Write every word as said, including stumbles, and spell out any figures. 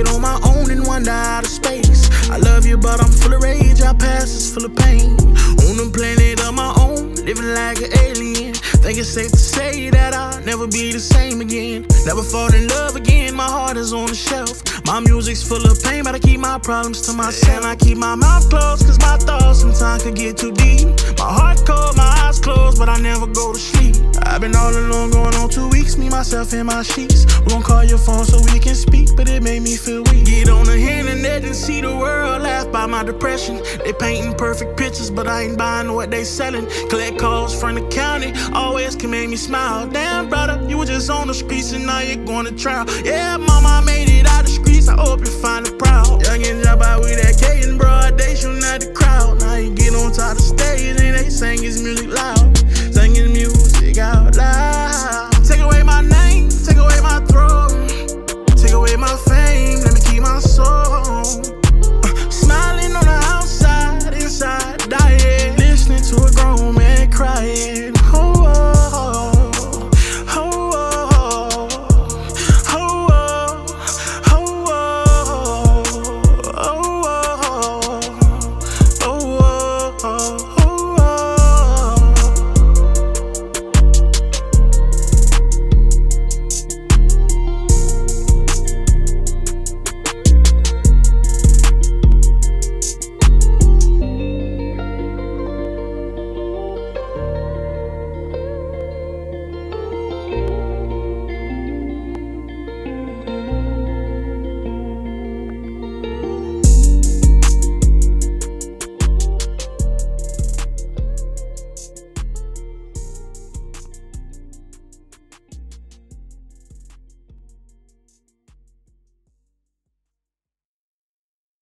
it on my own and wander out of space. I love you, but I'm full of rage. Our past is full of pain. On a planet of my own, living like an alien. Think it's safe to say that I'll never be the same again. Never fall in love again, my heart is on the shelf. My music's full of pain, but I keep my problems to myself. And I keep my mouth closed, cause my thoughts sometimes could get too deep. My heart cold, my eyes closed, but I never go to sleep. I've been all alone going on two weeks, me, myself, and my sheets. We gon' call your phone so we can speak, but it made me feel weak. Get on the internet and see the world laugh by my depression. They painting perfect pictures, but I ain't buying what they selling. Collect calls from the county, always can make me smile. Damn, brother, you were just on the streets and now you're going to trial. Yeah, mama, I made it